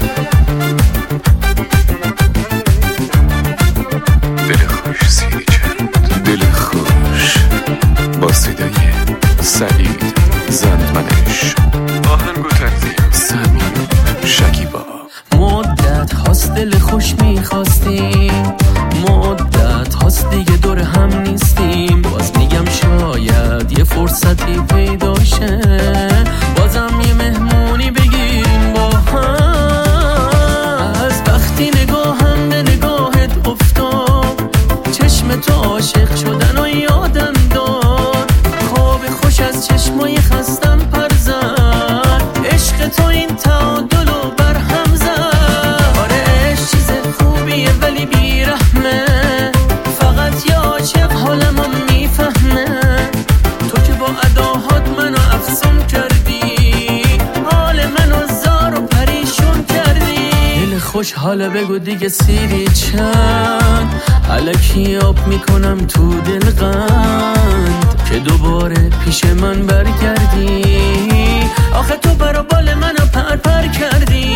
دلخوش سیری چند دلخوش با صدای سعید زندمنش، آهنگ و تنظیم سمیم شکیبا. مدت هاست دل خوش میخواستیم، مدت هاست دیگه دور هم نیستیم. باز میگم شاید یه فرصتی پیدا شه، بازم یه مهمونی بگیریم با هم. از وقتی نگاهم به نگاهت افتاد، چشم تو عاشق شدن و یادم داد. خواب خوش از چشمای خستم پر زد، عشق تو این تعادل و برهم زد. آره عشق چیز خوبیه ولی بیرحمه، فقط یه عاشق حالمو میفهمه. تو که با اداهات منو افسون کردی، حال منو زار و پریشون کردی. دل خوش حالا بگو دیگه سیری چند، الکی آب میکنم تو دلقند که دوباره پیش من برگردی. آخه تو برا بال منو پر پر کردی.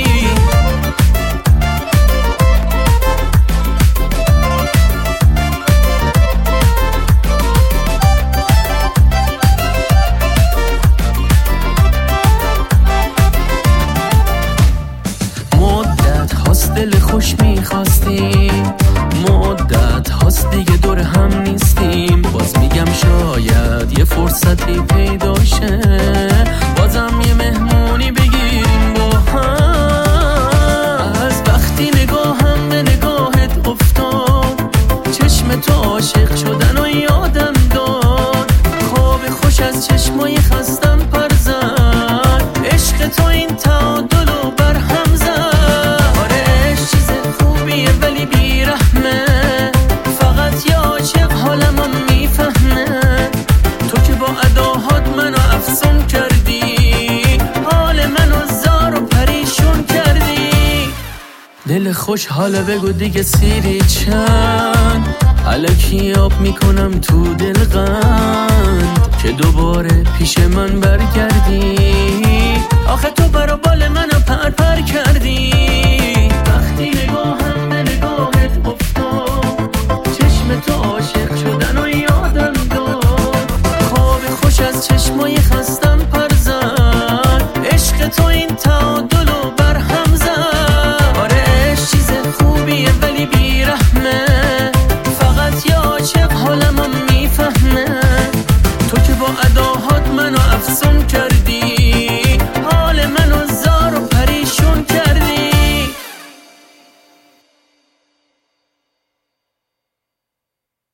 مدت هاست دل خوش میخواستیم، مدت هاست دیگه دور هم نیستیم. باز میگم شاید یه فرصتی پیدا شه، بازم یه مهمونی بگیریم با هم. از وقتی نگاهم به نگاهت افتاد، چشم تو عاشق شدن و یادم داد. خواب خوش از چشمای خستم پر زد، عشق تو این تعادل و برهم زد. آره عشق چیز خوبیه ولی بیرحمه، فقط یه عاشق حالمو میفهمه. تو که با اداهات منو افسون کردی، حال منو زار و پریشون کردی. دل خوش حالا بگو دیگه سیری چند، الکی آب میکنم تو دلقند که دوباره پیش من برگردی.